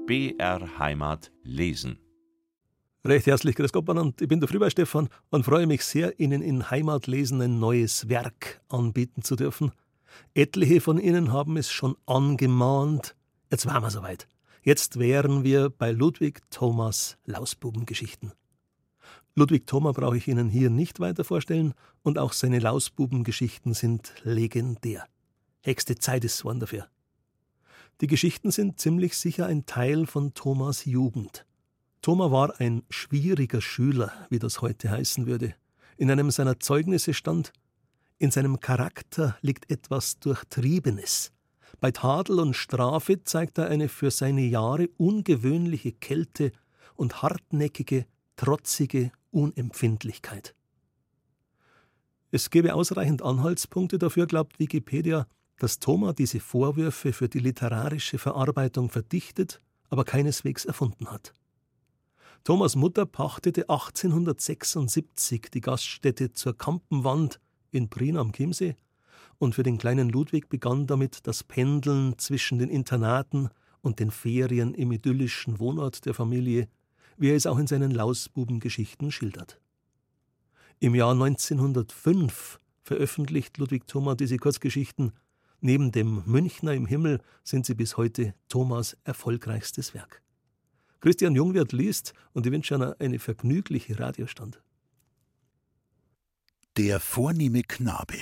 BR Heimat lesen. Recht herzlich grüß Gott und ich bin der Frühbei Stefan und freue mich sehr, Ihnen in Heimatlesen ein neues Werk anbieten zu dürfen. Etliche von Ihnen haben es schon angemahnt. Jetzt waren wir soweit. Jetzt wären wir bei Ludwig Thomas Lausbubengeschichten. Ludwig Thoma brauche ich Ihnen hier nicht weiter vorstellen und auch seine Lausbubengeschichten sind legendär. Höchste Zeit ist worden dafür. Die Geschichten sind ziemlich sicher ein Teil von Thomas Jugend. Thoma war ein schwieriger Schüler, wie das heute heißen würde. In einem seiner Zeugnisse stand: In seinem Charakter liegt etwas Durchtriebenes. Bei Tadel und Strafe zeigt er eine für seine Jahre ungewöhnliche Kälte und hartnäckige, trotzige Unempfindlichkeit. Es gäbe ausreichend Anhaltspunkte dafür, glaubt Wikipedia, dass Thoma diese Vorwürfe für die literarische Verarbeitung verdichtet, aber keineswegs erfunden hat. Thomas Mutter pachtete 1876 die Gaststätte zur Kampenwand in Prien am Chiemsee und für den kleinen Ludwig begann damit das Pendeln zwischen den Internaten und den Ferien im idyllischen Wohnort der Familie, wie er es auch in seinen Lausbubengeschichten schildert. Im Jahr 1905 veröffentlicht Ludwig Thoma diese Kurzgeschichten. Neben dem Münchner im Himmel sind sie bis heute Thomas erfolgreichstes Werk. Christian Jungwirth liest und ich wünsche Ihnen eine vergnügliche Radiostund. Der vornehme Knabe.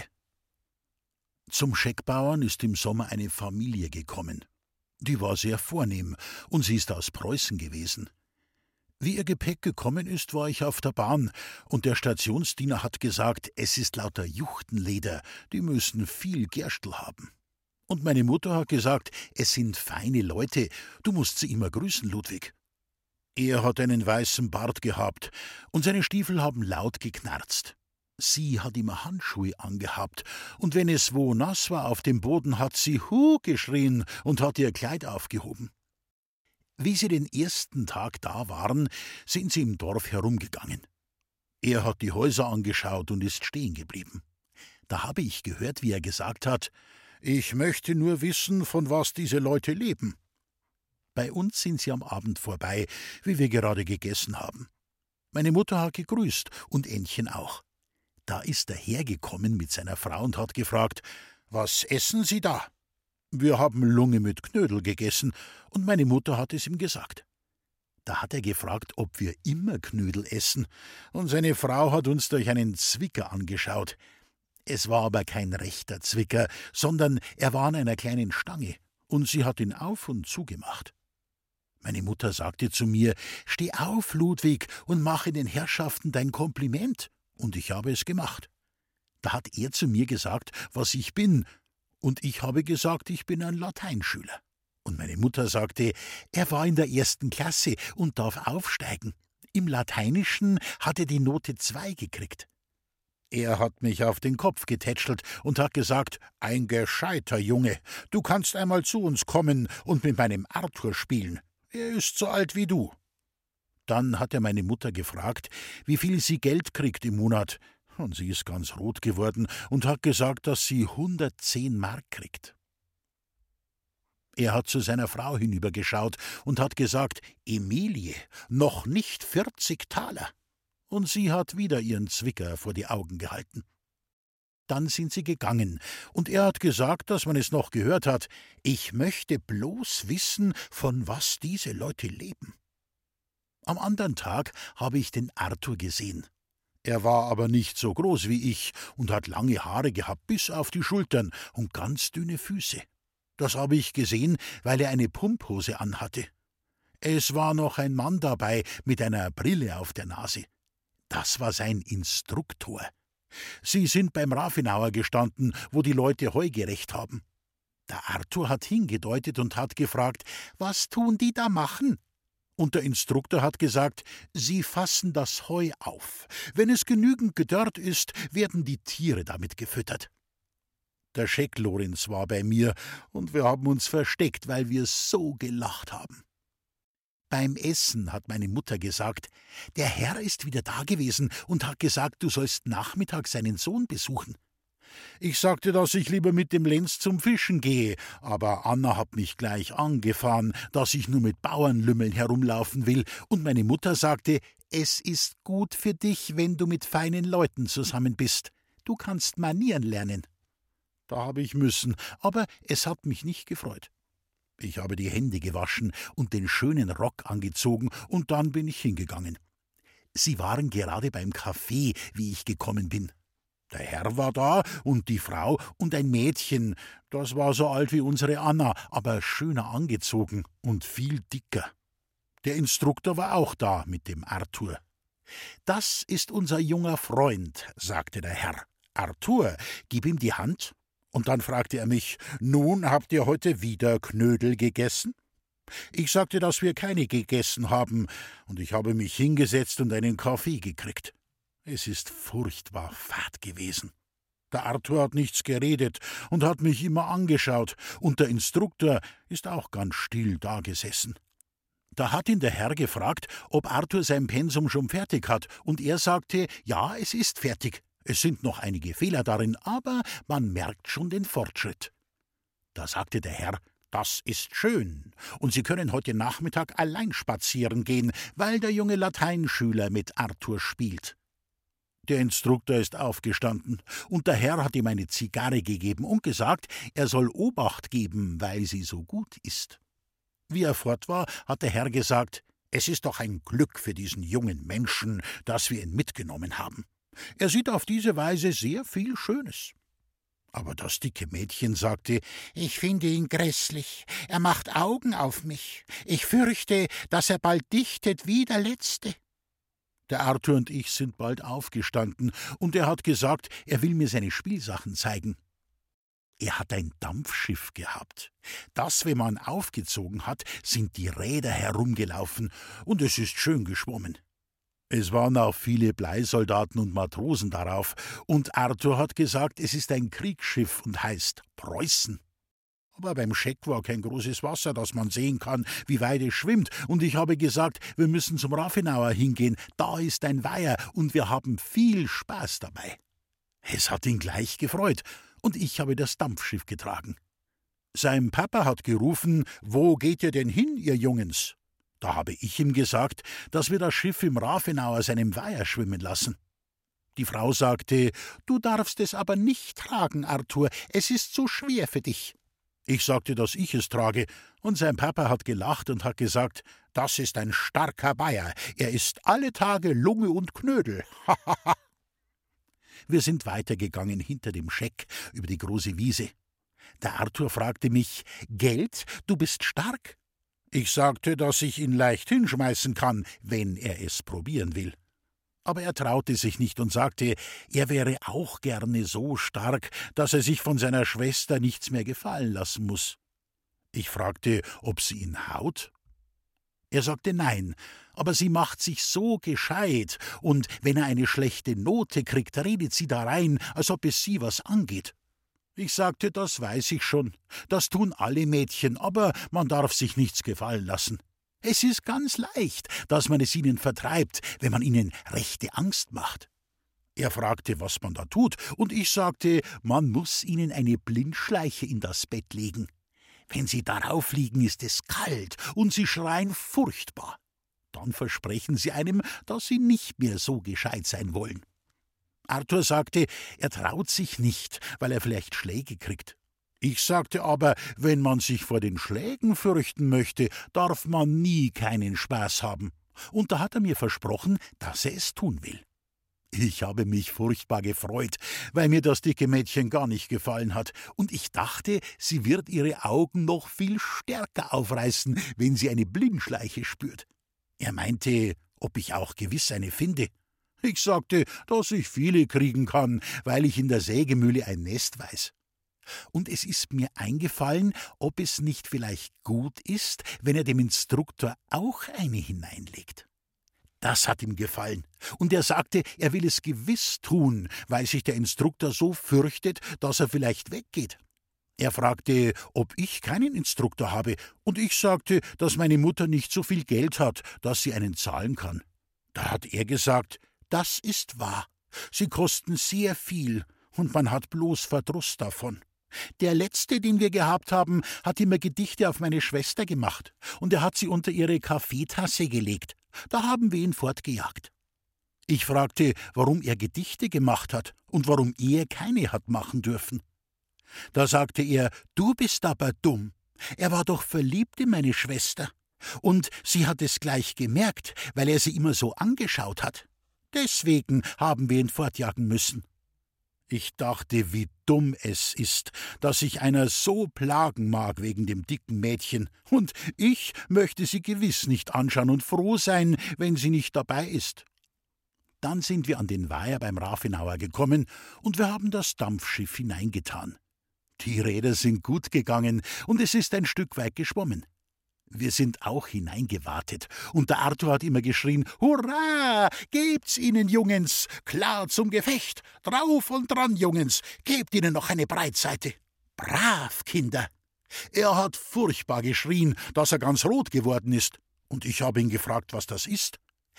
Zum Scheckbauern ist im Sommer eine Familie gekommen. Die war sehr vornehm und sie ist aus Preußen gewesen. Wie ihr Gepäck gekommen ist, war ich auf der Bahn und der Stationsdiener hat gesagt, es ist lauter Juchtenleder, die müssen viel Gerstl haben. Und meine Mutter hat gesagt, es sind feine Leute, du musst sie immer grüßen, Ludwig. Er hat einen weißen Bart gehabt und seine Stiefel haben laut geknarzt. Sie hat immer Handschuhe angehabt und wenn es wo nass war auf dem Boden, hat sie Hu geschrien und hat ihr Kleid aufgehoben. Wie sie den ersten Tag da waren, sind sie im Dorf herumgegangen. Er hat die Häuser angeschaut und ist stehen geblieben. Da habe ich gehört, wie er gesagt hat, ich möchte nur wissen, von was diese Leute leben. Bei uns sind sie am Abend vorbei, wie wir gerade gegessen haben. Meine Mutter hat gegrüßt und Ännchen auch. Da ist er hergekommen mit seiner Frau und hat gefragt, was essen Sie da? Wir haben Lunge mit Knödel gegessen und meine Mutter hat es ihm gesagt. Da hat er gefragt, ob wir immer Knödel essen und seine Frau hat uns durch einen Zwicker angeschaut. Es war aber kein rechter Zwicker, sondern er war an einer kleinen Stange und sie hat ihn auf und zugemacht. Meine Mutter sagte zu mir, steh auf, Ludwig, und mache den Herrschaften dein Kompliment. Und ich habe es gemacht. Da hat er zu mir gesagt, was ich bin, und ich habe gesagt, ich bin ein Lateinschüler. Und meine Mutter sagte, er war in der 1. Klasse und darf aufsteigen. Im Lateinischen hat er die Note 2 gekriegt. Er hat mich auf den Kopf getätschelt und hat gesagt, ein gescheiter Junge, du kannst einmal zu uns kommen und mit meinem Arthur spielen. Er ist so alt wie du. Dann hat er meine Mutter gefragt, wie viel sie Geld kriegt im Monat. Und sie ist ganz rot geworden und hat gesagt, dass sie 110 Mark kriegt. Er hat zu seiner Frau hinübergeschaut und hat gesagt, Emilie, noch nicht 40 Taler. Und sie hat wieder ihren Zwicker vor die Augen gehalten. Dann sind sie gegangen, und er hat gesagt, dass man es noch gehört hat, ich möchte bloß wissen, von was diese Leute leben. Am anderen Tag habe ich den Arthur gesehen. Er war aber nicht so groß wie ich und hat lange Haare gehabt bis auf die Schultern und ganz dünne Füße. Das habe ich gesehen, weil er eine Pumphose anhatte. Es war noch ein Mann dabei mit einer Brille auf der Nase. Das war sein Instruktor. Sie sind beim Rafenauer gestanden, wo die Leute Heu gerecht haben. Der Arthur hat hingedeutet und hat gefragt, was tun die da machen? Und der Instruktor hat gesagt, sie fassen das Heu auf. Wenn es genügend gedörrt ist, werden die Tiere damit gefüttert. Der Scheck Lorenz war bei mir und wir haben uns versteckt, weil wir so gelacht haben. Beim Essen hat meine Mutter gesagt, der Herr ist wieder da gewesen und hat gesagt, du sollst nachmittags seinen Sohn besuchen. Ich sagte, dass ich lieber mit dem Lenz zum Fischen gehe, aber Anna hat mich gleich angefahren, dass ich nur mit Bauernlümmeln herumlaufen will, und meine Mutter sagte, es ist gut für dich, wenn du mit feinen Leuten zusammen bist. Du kannst Manieren lernen. Da habe ich müssen, aber es hat mich nicht gefreut. Ich habe die Hände gewaschen und den schönen Rock angezogen, und dann bin ich hingegangen. Sie waren gerade beim Café, wie ich gekommen bin. Der Herr war da und die Frau und ein Mädchen, das war so alt wie unsere Anna, aber schöner angezogen und viel dicker. Der Instruktor war auch da mit dem Arthur. »Das ist unser junger Freund«, sagte der Herr. »Arthur, gib ihm die Hand.« Und dann fragte er mich, »Nun, habt ihr heute wieder Knödel gegessen?« Ich sagte, dass wir keine gegessen haben, und ich habe mich hingesetzt und einen Kaffee gekriegt. Es ist furchtbar fad gewesen. Der Arthur hat nichts geredet und hat mich immer angeschaut, und der Instruktor ist auch ganz still dagesessen. Da hat ihn der Herr gefragt, ob Arthur sein Pensum schon fertig hat, und er sagte, ja, es ist fertig. Es sind noch einige Fehler darin, aber man merkt schon den Fortschritt. Da sagte der Herr, das ist schön, und Sie können heute Nachmittag allein spazieren gehen, weil der junge Lateinschüler mit Arthur spielt. Der Instruktor ist aufgestanden, und der Herr hat ihm eine Zigarre gegeben und gesagt, er soll Obacht geben, weil sie so gut ist. Wie er fort war, hat der Herr gesagt, es ist doch ein Glück für diesen jungen Menschen, dass wir ihn mitgenommen haben. Er sieht auf diese Weise sehr viel Schönes. Aber das dicke Mädchen sagte, ich finde ihn grässlich, er macht Augen auf mich. Ich fürchte, dass er bald dichtet wie der Letzte. Der Arthur und ich sind bald aufgestanden, und er hat gesagt, er will mir seine Spielsachen zeigen. Er hat ein Dampfschiff gehabt. Das, wenn man aufgezogen hat, sind die Räder herumgelaufen, und es ist schön geschwommen. Es waren auch viele Bleisoldaten und Matrosen darauf, und Arthur hat gesagt, es ist ein Kriegsschiff und heißt Preußen. Aber beim Scheck war kein großes Wasser, dass man sehen kann, wie weit es schwimmt, und ich habe gesagt, wir müssen zum Rafenauer hingehen, da ist ein Weiher, und wir haben viel Spaß dabei. Es hat ihn gleich gefreut, und ich habe das Dampfschiff getragen. Sein Papa hat gerufen, wo geht ihr denn hin, ihr Jungens? Da habe ich ihm gesagt, dass wir das Schiff im Rafenauer seinem Weiher schwimmen lassen. Die Frau sagte, du darfst es aber nicht tragen, Arthur, es ist zu schwer für dich. Ich sagte, dass ich es trage, und sein Papa hat gelacht und hat gesagt, das ist ein starker Bayer, er isst alle Tage Lunge und Knödel. Wir sind weitergegangen hinter dem Scheck über die große Wiese. Der Arthur fragte mich, Gelt, du bist stark? Ich sagte, dass ich ihn leicht hinschmeißen kann, wenn er es probieren will. Aber er traute sich nicht und sagte, er wäre auch gerne so stark, dass er sich von seiner Schwester nichts mehr gefallen lassen muss. Ich fragte, ob sie ihn haut. Er sagte nein, aber sie macht sich so gescheit, und wenn er eine schlechte Note kriegt, redet sie da rein, als ob es sie was angeht. Ich sagte, das weiß ich schon, das tun alle Mädchen, aber man darf sich nichts gefallen lassen. Es ist ganz leicht, dass man es ihnen vertreibt, wenn man ihnen rechte Angst macht. Er fragte, was man da tut, und ich sagte, man muss ihnen eine Blindschleiche in das Bett legen. Wenn sie darauf liegen, ist es kalt, und sie schreien furchtbar. Dann versprechen sie einem, dass sie nicht mehr so gescheit sein wollen. Arthur sagte, er traut sich nicht, weil er vielleicht Schläge kriegt. Ich sagte aber, wenn man sich vor den Schlägen fürchten möchte, darf man nie keinen Spaß haben. Und da hat er mir versprochen, dass er es tun will. Ich habe mich furchtbar gefreut, weil mir das dicke Mädchen gar nicht gefallen hat, und ich dachte, sie wird ihre Augen noch viel stärker aufreißen, wenn sie eine Blindschleiche spürt. Er meinte, ob ich auch gewiss eine finde. Ich sagte, dass ich viele kriegen kann, weil ich in der Sägemühle ein Nest weiß. Und es ist mir eingefallen, ob es nicht vielleicht gut ist, wenn er dem Instruktor auch eine hineinlegt. Das hat ihm gefallen, und er sagte, er will es gewiss tun, weil sich der Instruktor so fürchtet, dass er vielleicht weggeht. Er fragte, ob ich keinen Instruktor habe, und ich sagte, dass meine Mutter nicht so viel Geld hat, dass sie einen zahlen kann. Da hat er gesagt, das ist wahr, sie kosten sehr viel, und man hat bloß Verdruss davon. Der letzte, den wir gehabt haben, hat immer Gedichte auf meine Schwester gemacht, und er hat sie unter ihre Kaffeetasse gelegt. Da haben wir ihn fortgejagt. Ich fragte, warum er Gedichte gemacht hat und warum er keine hat machen dürfen. Da sagte er, du bist aber dumm. Er war doch verliebt in meine Schwester. Und sie hat es gleich gemerkt, weil er sie immer so angeschaut hat. Deswegen haben wir ihn fortjagen müssen. Ich dachte, wie dumm es ist, dass sich einer so plagen mag wegen dem dicken Mädchen. Und ich möchte sie gewiss nicht anschauen und froh sein, wenn sie nicht dabei ist. Dann sind wir an den Weiher beim Rafenauer gekommen und wir haben das Dampfschiff hineingetan. Die Räder sind gut gegangen und es ist ein Stück weit geschwommen. Wir sind auch hineingewartet und der Arthur hat immer geschrien, »Hurra! Gebt's ihnen, Jungens! Klar zum Gefecht! Drauf und dran, Jungens! Gebt ihnen noch eine Breitseite! Brav, Kinder!« Er hat furchtbar geschrien, dass er ganz rot geworden ist. Und ich habe ihn gefragt, was das ist.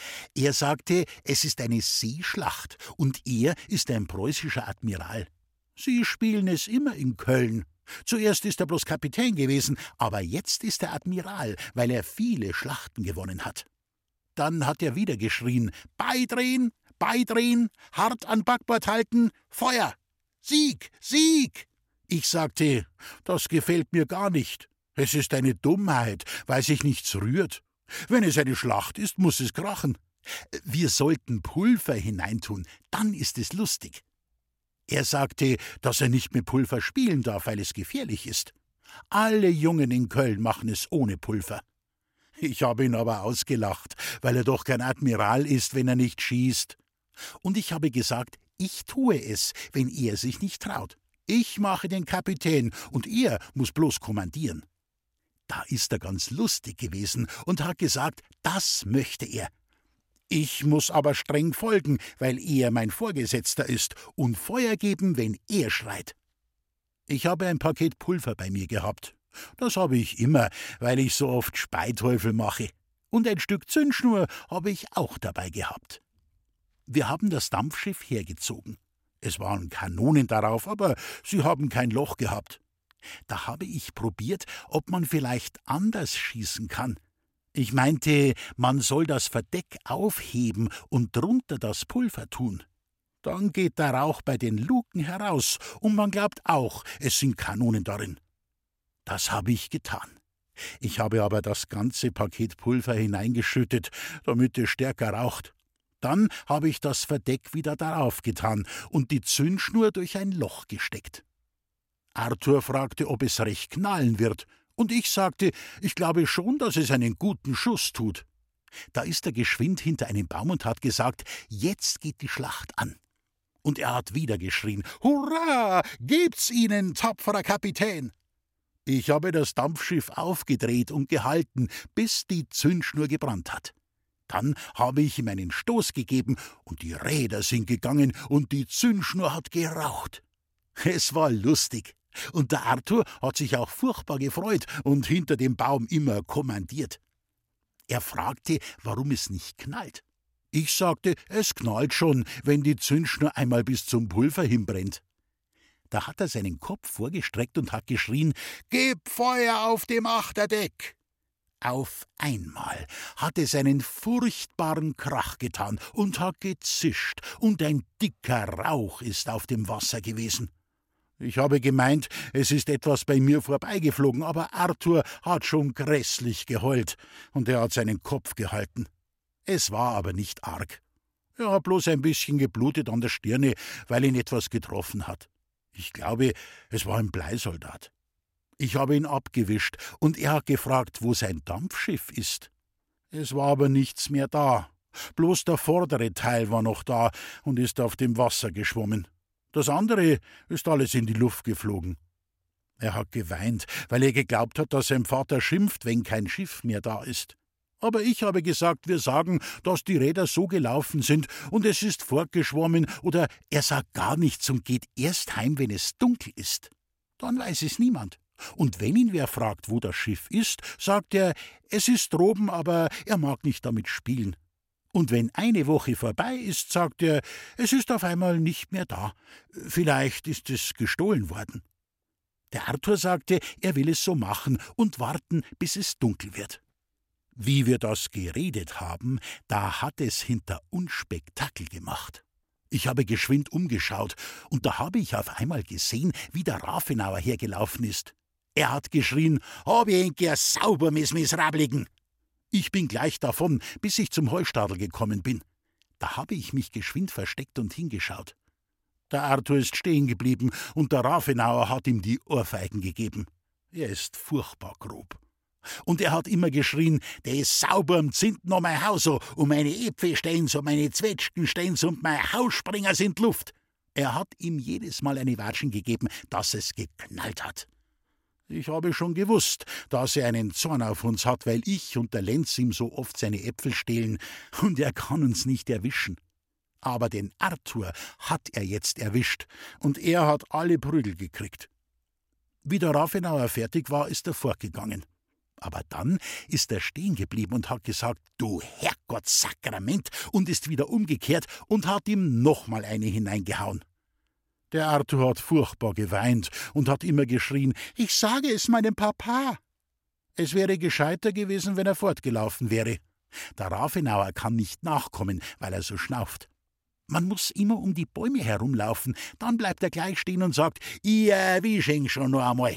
Er sagte, es ist eine Seeschlacht und er ist ein preußischer Admiral. Sie spielen es immer in Köln. Zuerst ist er bloß Kapitän gewesen, aber jetzt ist er Admiral, weil er viele Schlachten gewonnen hat. Dann hat er wieder geschrien, beidrehen, beidrehen, hart an Backbord halten, Feuer, Sieg, Sieg. Ich sagte, das gefällt mir gar nicht. Es ist eine Dummheit, weil sich nichts rührt. Wenn es eine Schlacht ist, muss es krachen. Wir sollten Pulver hineintun, dann ist es lustig. Er sagte, dass er nicht mit Pulver spielen darf, weil es gefährlich ist. Alle Jungen in Köln machen es ohne Pulver. Ich habe ihn aber ausgelacht, weil er doch kein Admiral ist, wenn er nicht schießt. Und ich habe gesagt, ich tue es, wenn er sich nicht traut. Ich mache den Kapitän und er muss bloß kommandieren. Da ist er ganz lustig gewesen und hat gesagt, das möchte er. Ich muss aber streng folgen, weil er mein Vorgesetzter ist, und Feuer geben, wenn er schreit. Ich habe ein Paket Pulver bei mir gehabt. Das habe ich immer, weil ich so oft Speiteufel mache. Und ein Stück Zündschnur habe ich auch dabei gehabt. Wir haben das Dampfschiff hergezogen. Es waren Kanonen darauf, aber sie haben kein Loch gehabt. Da habe ich probiert, ob man vielleicht anders schießen kann. Ich meinte, man soll das Verdeck aufheben und drunter das Pulver tun. Dann geht der Rauch bei den Luken heraus und man glaubt auch, es sind Kanonen darin. Das habe ich getan. Ich habe aber das ganze Paket Pulver hineingeschüttet, damit es stärker raucht. Dann habe ich das Verdeck wieder darauf getan und die Zündschnur durch ein Loch gesteckt. Arthur fragte, ob es recht knallen wird, und ich sagte, ich glaube schon, dass es einen guten Schuss tut. Da ist er geschwind hinter einem Baum und hat gesagt, jetzt geht die Schlacht an. Und er hat wieder geschrien, »Hurra, gebt's ihnen, tapferer Kapitän!« Ich habe das Dampfschiff aufgedreht und gehalten, bis die Zündschnur gebrannt hat. Dann habe ich ihm einen Stoß gegeben und die Räder sind gegangen und die Zündschnur hat geraucht. Es war lustig. Und der Arthur hat sich auch furchtbar gefreut und hinter dem Baum immer kommandiert. Er fragte, warum es nicht knallt. Ich sagte, es knallt schon, wenn die Zündschnur einmal bis zum Pulver hinbrennt. Da hat er seinen Kopf vorgestreckt und hat geschrien, »Gib Feuer auf dem Achterdeck!« Auf einmal hat es einen furchtbaren Krach getan und hat gezischt, und ein dicker Rauch ist auf dem Wasser gewesen. Ich habe gemeint, es ist etwas bei mir vorbeigeflogen, aber Arthur hat schon grässlich geheult, und er hat seinen Kopf gehalten. Es war aber nicht arg. Er hat bloß ein bisschen geblutet an der Stirne, weil ihn etwas getroffen hat. Ich glaube, es war ein Bleisoldat. Ich habe ihn abgewischt, und er hat gefragt, wo sein Dampfschiff ist. Es war aber nichts mehr da. Bloß der vordere Teil war noch da und ist auf dem Wasser geschwommen. Das andere ist alles in die Luft geflogen. Er hat geweint, weil er geglaubt hat, dass sein Vater schimpft, wenn kein Schiff mehr da ist. Aber ich habe gesagt, wir sagen, dass die Räder so gelaufen sind und es ist fortgeschwommen, oder er sagt gar nichts und geht erst heim, wenn es dunkel ist. Dann weiß es niemand. Und wenn ihn wer fragt, wo das Schiff ist, sagt er, es ist droben, aber er mag nicht damit spielen. Und wenn eine Woche vorbei ist, sagt er, es ist auf einmal nicht mehr da. Vielleicht ist es gestohlen worden. Der Arthur sagte, er will es so machen und warten, bis es dunkel wird. Wie wir das geredet haben, da hat es hinter uns Spektakel gemacht. Ich habe geschwind umgeschaut, und da habe ich auf einmal gesehen, wie der Rafenauer hergelaufen ist. Er hat geschrien, »Hab ich enker sauber, mis Misrabligen!« Ich bin gleich davon, bis ich zum Heustadel gekommen bin. Da habe ich mich geschwind versteckt und hingeschaut. Der Arthur ist stehen geblieben, und der Rafenauer hat ihm die Ohrfeigen gegeben. Er ist furchtbar grob. Und er hat immer geschrien, der ist sauber am Zinten um mein Haus, und meine Äpfel stehen's und meine Zwetschgen stehen's und mein Hausspringer sind Luft. Er hat ihm jedes Mal eine Watschen gegeben, dass es geknallt hat. Ich habe schon gewusst, dass er einen Zorn auf uns hat, weil ich und der Lenz ihm so oft seine Äpfel stehlen, und er kann uns nicht erwischen. Aber den Arthur hat er jetzt erwischt, und er hat alle Prügel gekriegt. Wie der Rafenauer fertig war, ist er fortgegangen. Aber dann ist er stehen geblieben und hat gesagt, »Du Herrgottssakrament«, und ist wieder umgekehrt und hat ihm nochmal eine hineingehauen. Der Arthur hat furchtbar geweint und hat immer geschrien, »Ich sage es meinem Papa!« Es wäre gescheiter gewesen, wenn er fortgelaufen wäre. Der Rafenauer kann nicht nachkommen, weil er so schnauft. Man muss immer um die Bäume herumlaufen, dann bleibt er gleich stehen und sagt, »Ich erwische ihn schon noch einmal.«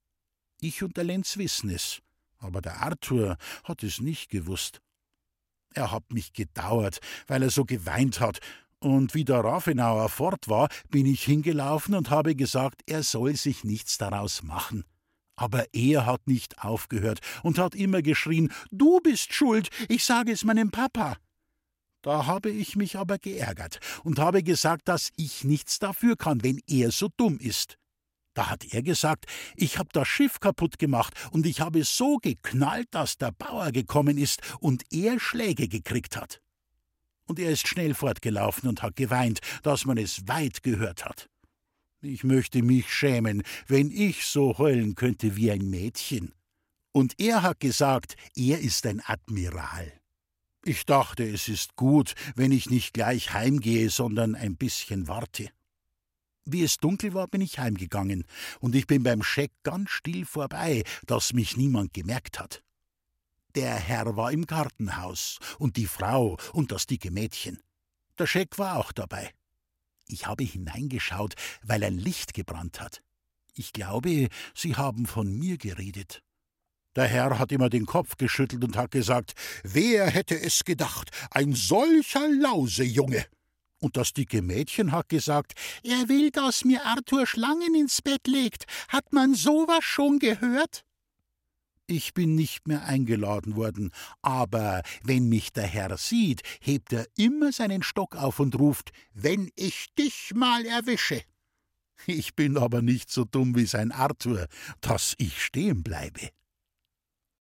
Ich und der Lenz wissen es. Aber der Arthur hat es nicht gewusst. Er hat mich gedauert, weil er so geweint hat, und wie der Rafenauer fort war, bin ich hingelaufen und habe gesagt, er soll sich nichts daraus machen. Aber er hat nicht aufgehört und hat immer geschrien, »Du bist schuld, ich sage es meinem Papa.« Da habe ich mich aber geärgert und habe gesagt, dass ich nichts dafür kann, wenn er so dumm ist. Da hat er gesagt, ich habe das Schiff kaputt gemacht und ich habe so geknallt, dass der Bauer gekommen ist und er Schläge gekriegt hat. Und er ist schnell fortgelaufen und hat geweint, dass man es weit gehört hat. Ich möchte mich schämen, wenn ich so heulen könnte wie ein Mädchen. Und er hat gesagt, er ist ein Admiral. Ich dachte, es ist gut, wenn ich nicht gleich heimgehe, sondern ein bisschen warte. Wie es dunkel war, bin ich heimgegangen, und ich bin beim Scheck ganz still vorbei, dass mich niemand gemerkt hat. Der Herr war im Gartenhaus, und die Frau und das dicke Mädchen. Der Scheck war auch dabei. Ich habe hineingeschaut, weil ein Licht gebrannt hat. Ich glaube, sie haben von mir geredet. Der Herr hat immer den Kopf geschüttelt und hat gesagt, »Wer hätte es gedacht, ein solcher Lausejunge!« Und das dicke Mädchen hat gesagt, »Er will, dass mir Arthur Schlangen ins Bett legt. Hat man sowas schon gehört?« Ich bin nicht mehr eingeladen worden, aber wenn mich der Herr sieht, hebt er immer seinen Stock auf und ruft, »Wenn ich dich mal erwische!« Ich bin aber nicht so dumm wie sein Arthur, dass ich stehen bleibe.